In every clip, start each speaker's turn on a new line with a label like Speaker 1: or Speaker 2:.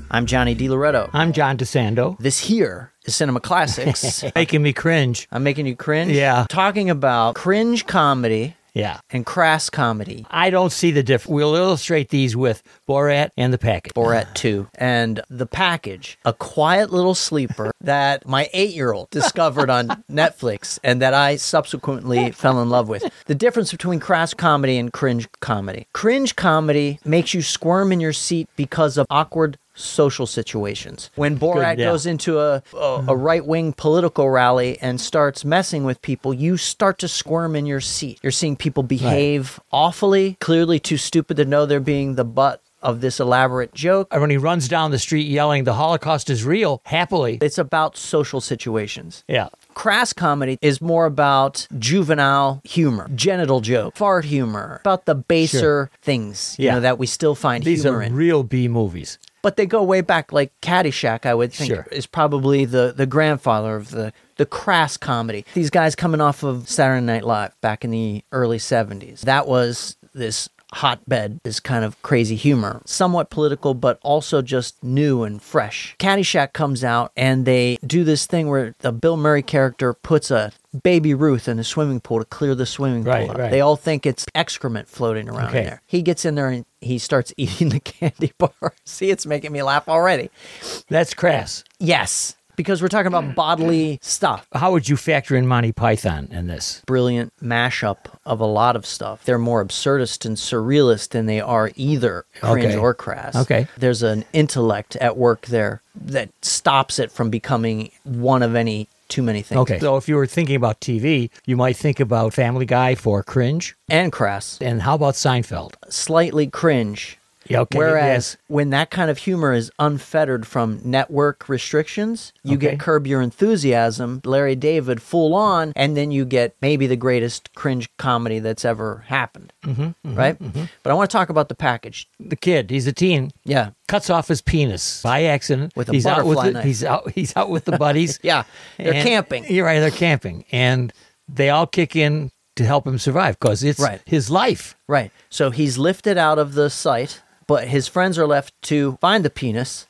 Speaker 1: I'm Johnny DiLoretto.
Speaker 2: I'm John DeSando.
Speaker 1: This here is Cinema Classics.
Speaker 2: Making me cringe.
Speaker 1: I'm making you cringe?
Speaker 2: Yeah.
Speaker 1: Talking about cringe comedy
Speaker 2: Yeah.
Speaker 1: and crass comedy.
Speaker 2: I don't see the difference. We'll illustrate these with Borat and The Package.
Speaker 1: Borat 2. And The Package, a quiet little sleeper that my 8-year-old discovered on Netflix and that I subsequently fell in love with. The difference between crass comedy and cringe comedy. Cringe comedy makes you squirm in your seat because of awkward social situations. When Borat goes into a right-wing political rally and starts messing with people, you start to squirm in your seat. You're seeing people behave awfully, clearly too stupid to know they're being the butt of this elaborate joke.
Speaker 2: When he runs down the street yelling, "The Holocaust is real," happily.
Speaker 1: It's about social situations.
Speaker 2: Yeah.
Speaker 1: Crass comedy is more about juvenile humor, genital joke, fart humor, about the baser things that we still find humor in.
Speaker 2: These are real B movies.
Speaker 1: But they go way back, like Caddyshack, I would think, is probably the grandfather of the crass comedy. These guys coming off of Saturday Night Live back in the early 70s. That was this hotbed, this kind of crazy humor. Somewhat political, but also just new and fresh. Caddyshack comes out, and they do this thing where the Bill Murray character puts a Baby Ruth in a swimming pool to clear the swimming pool out. They all think it's excrement floating around in there. He gets in there and he starts eating the candy bar. See, it's making me laugh already.
Speaker 2: That's crass.
Speaker 1: Yes, because we're talking about bodily stuff.
Speaker 2: How would you factor in Monty Python in this?
Speaker 1: Brilliant mashup of a lot of stuff. They're more absurdist and surrealist than they are either cringe or crass.
Speaker 2: Okay.
Speaker 1: There's an intellect at work there that stops it from becoming one of any too many things.
Speaker 2: Okay. So if you were thinking about TV, you might think about Family Guy for cringe.
Speaker 1: And crass.
Speaker 2: And how about Seinfeld?
Speaker 1: Slightly cringe.
Speaker 2: Yeah, okay.
Speaker 1: Whereas when that kind of humor is unfettered from network restrictions, you get Curb Your Enthusiasm, Larry David full on, and then you get maybe the greatest cringe comedy that's ever happened. Right? But I want to talk about The Package.
Speaker 2: The kid, he's a teen.
Speaker 1: Yeah.
Speaker 2: Cuts off his penis by accident.
Speaker 1: With a butterfly knife.
Speaker 2: He's out with the buddies.
Speaker 1: Yeah. They're camping.
Speaker 2: You're right, they're camping. And they all kick in to help him survive because it's his life.
Speaker 1: Right. So he's lifted out of the site, but his friends are left to find the penis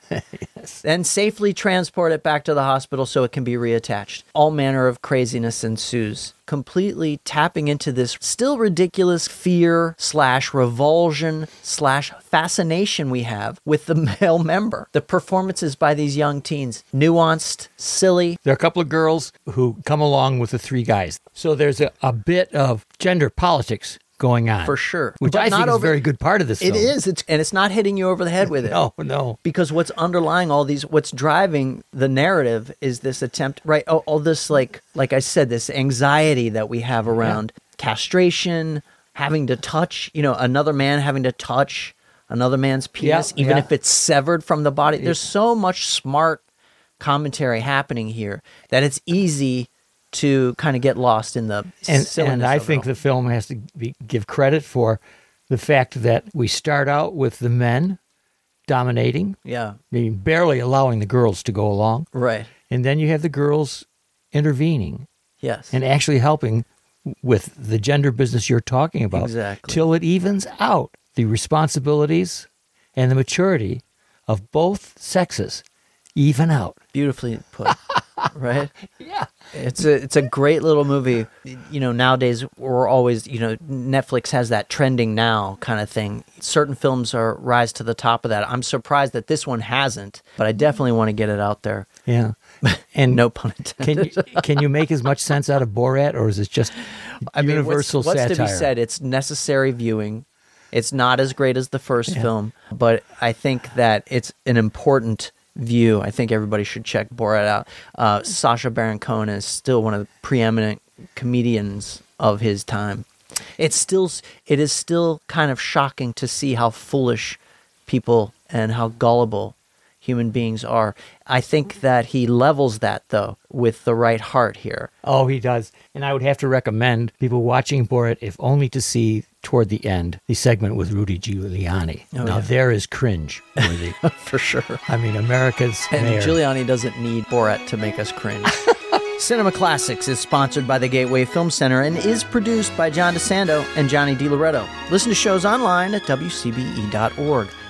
Speaker 1: and safely transport it back to the hospital so it can be reattached. All manner of craziness ensues, completely tapping into this still ridiculous fear / revulsion / fascination we have with the male member. The performances by these young teens, nuanced, silly.
Speaker 2: There are a couple of girls who come along with the three guys. So there's a bit of gender politics going on.
Speaker 1: For sure.
Speaker 2: Which
Speaker 1: But
Speaker 2: I think is a very good part of this film.
Speaker 1: It is. And it's not hitting you over the head with it.
Speaker 2: No.
Speaker 1: Because what's underlying all these, what's driving the narrative is this attempt, right? All this, like I said, this anxiety that we have around castration, having to touch, another man having to touch another man's penis, even if it's severed from the body. There's so much smart commentary happening here that it's easy to kind of get lost in the silliness
Speaker 2: and I
Speaker 1: of it
Speaker 2: think
Speaker 1: all.
Speaker 2: the film has to give credit for the fact that we start out with the men dominating, barely allowing the girls to go along.
Speaker 1: Right.
Speaker 2: And then you have the girls intervening.
Speaker 1: Yes.
Speaker 2: And actually helping with the gender business you're talking about.
Speaker 1: Exactly.
Speaker 2: Till it evens out the responsibilities and the maturity of both sexes. Even out.
Speaker 1: Beautifully put. Right?
Speaker 2: Yeah.
Speaker 1: It's a great little movie. Nowadays we're always, Netflix has that trending now kind of thing. Certain films rise to the top of that. I'm surprised that this one hasn't, but I definitely want to get it out there.
Speaker 2: Yeah. And
Speaker 1: no pun intended.
Speaker 2: Can you make as much sense out of Borat, or is it just universal satire?
Speaker 1: What's to be said? It's necessary viewing. It's not as great as the first film, but I think that it's an important view. I think everybody should check Borat out. Sacha Baron Cohen is still one of the preeminent comedians of his time. It is still kind of shocking to see how foolish people and how gullible human beings are. I think that he levels that, though, with the right heart here.
Speaker 2: Oh, he does. And I would have to recommend people watching Borat, if only to see toward the end the segment with Rudy Giuliani. There is cringe worthy.
Speaker 1: For sure.
Speaker 2: I mean, America's mayor.
Speaker 1: Giuliani doesn't need Borat to make us cringe. Cinema Classics is sponsored by the Gateway Film Center and is produced by John DeSando and Johnny DiLoretto. Listen to shows online at WCBE.org.